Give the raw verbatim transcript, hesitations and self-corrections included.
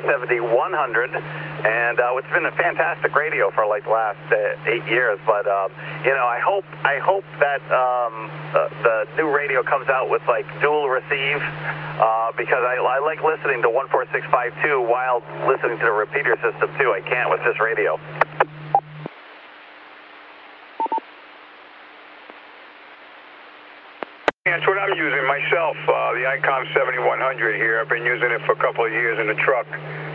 seventy-one hundred, and uh, it's been a fantastic radio for like the last uh, eight years. But um, you know, I hope I hope that um, uh, the new radio comes out with like dual receive, uh, because I, I like listening to one four six five two while listening to the repeater system too. I can't with this radio. That's what I'm using myself, uh, the ICOM seventy-one hundred here. I've been using it for a couple of years in the truck.